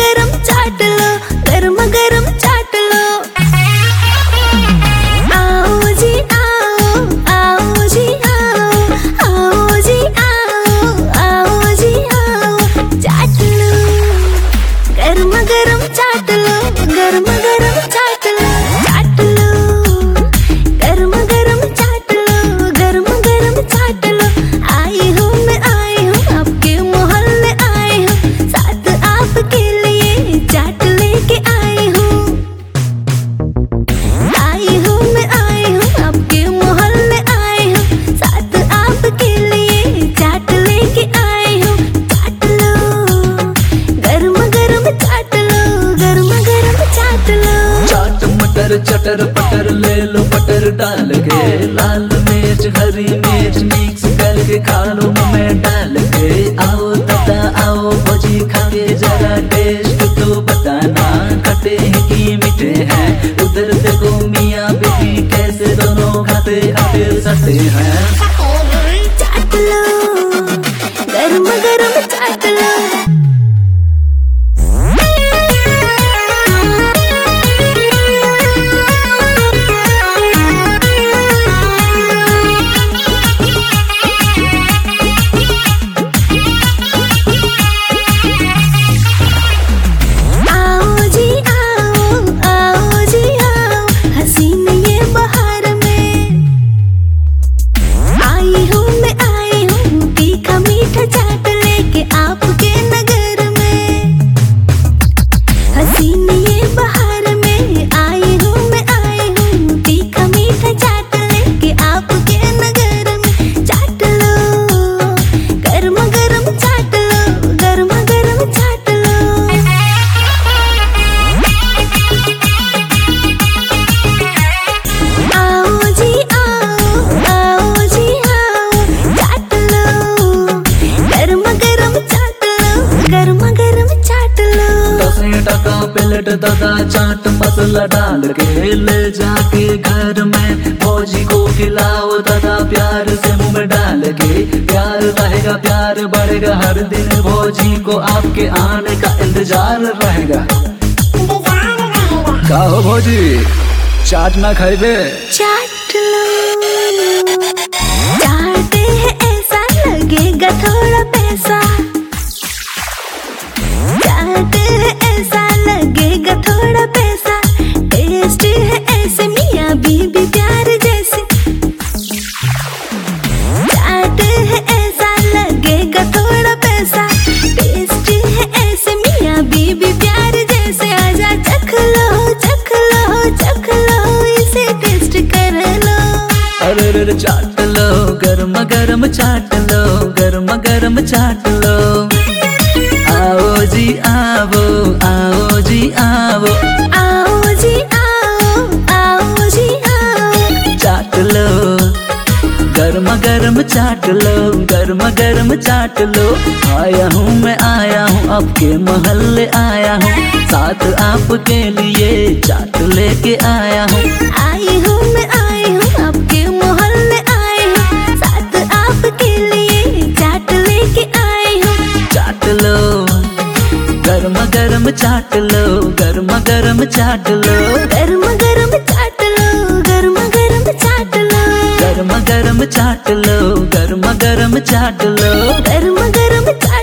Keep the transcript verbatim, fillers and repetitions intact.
गरम चाट लो, गर्मा गर्म चाट लो। आओ जी आओ, आओ जी आओ, आओ जी आओ, आओ जी आओ, चाट लो, गर्मा गर्म चाट लो, गर्मा गर्म चाट लो, चाट लो, गर्मा गर्म चाट लो, गर्मा गर्म चाट लो। आई हूँ मैं आई हूँ आपके मोहल्ले आई हूँ, साथ आपके लिए चाट लेके आई हूँ। आई हूँ मैं आई हूँ आपके मोहल्ले आई हूँ, साथ आपके लिए चाट लेके आई हूँ। चाट लो, गर्मा गर्म चाट लो, गर्मा गर्म चाट लो। चाट मटर चटर पटर ले लो बटर डाल के, लाल मिर्च हरी मिर्च मिक्स करके खा लो मुँह में डाल के। आओ दादा आओ भौजी खा के जरा टेस्ट तो बताना, खट्टे हैं कि मीठे हैं। उधर देखो मियाँ बेटी कैसे दोनों खाते खाते सटे हैं। चाट लो, गर्मा गर्म चाट लो। प्लेट दादा चाट मसाला डाल के ले जाके घर में भौजी को खिलाओ दादा प्यार से मुंह में डाल के। प्यार रहेगा प्यार बढ़ेगा हर दिन, भौजी को आपके आने का इंतजार रहेगा। का हो भौजी चाट ना खाइबे? चाट लो, चाटे है ऐसा लगेगा थोड़ा पैसा, चाट है ऐसा लगेगा थोड़ा पैसा, टेस्ट है ऐसे मियाँ बीबी प्यार जैसे। चाट है ऐसा लगेगा थोड़ा पैसा, टेस्ट है ऐसे मियाँ बीबी प्यार जैसे। आजा चख लो चख लो चख लो, इसे टेस्ट कर लो। अरे रे चाट लो, गर्मा गर्म चाट लो, गर्मा गर्म चाट लो। आओ जी आओ, आओ जी आओ, आओ जी आओ, आओ जी आओ, चाट लो, गर्मा गर्म चाट लो, गर्मा गर्म चाट लो। आया हूँ मैं आया हूँ आपके मोहल्ले आया हूँ, साथ आपके लिए चाट लेके आया हूँ। आई हूँ मैं आई हूँ आपके मोहल्ले आई हूँ, साथ आपके लिए चाट लेके आई हूँ। चाट लो, गर्मा गर्म चाट लो, गर्मा गर्म चाट लो, गर्मा गर्म चाट लो, गर्मा गर्म चाट लो, गर्मा गर्म चाट लो, गर्मा गर्म चाट लो, गर्मा गर्म चाट